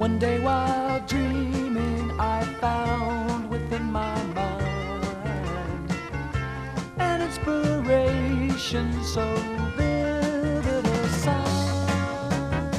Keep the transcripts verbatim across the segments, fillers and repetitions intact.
One day while dreaming I found within my mind an inspiration so vivid a sign.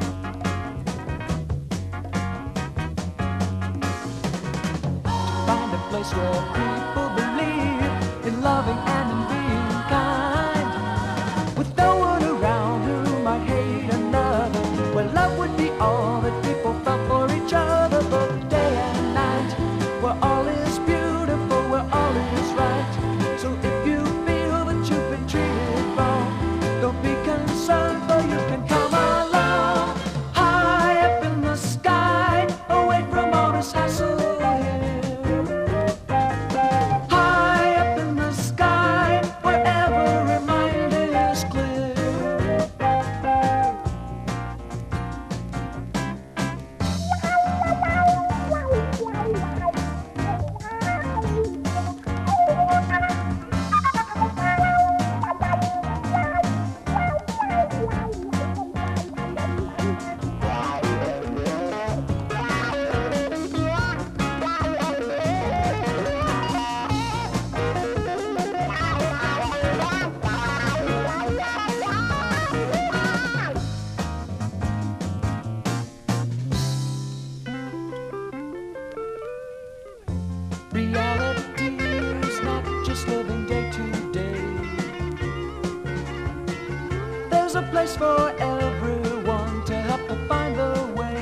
To find a place where people believe in loving and in being kind, with no one around who might hate another, where love would be all that people felt for each other, both day and night, where all is beautiful, where all is right. So if you feel that you've been treated wrong, don't be concerned, for you can come along. High up in the sky, away from all this hassle here. High up in the sky, where every mind is clear. Reality is not just living day to day. There's a place for everyone to help to find the way.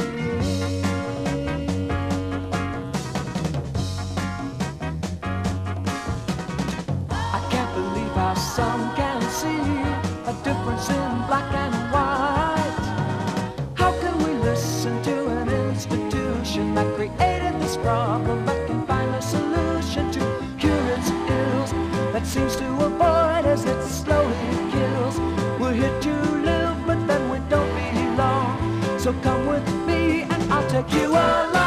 I can't believe how some can see a difference in black and white. How can we listen to an institution that created this problem but can find a solution to cure its ills, that seems to avoid as it slowly kills? We're here to live, but then we don't belong. So come with me and I'll take you along.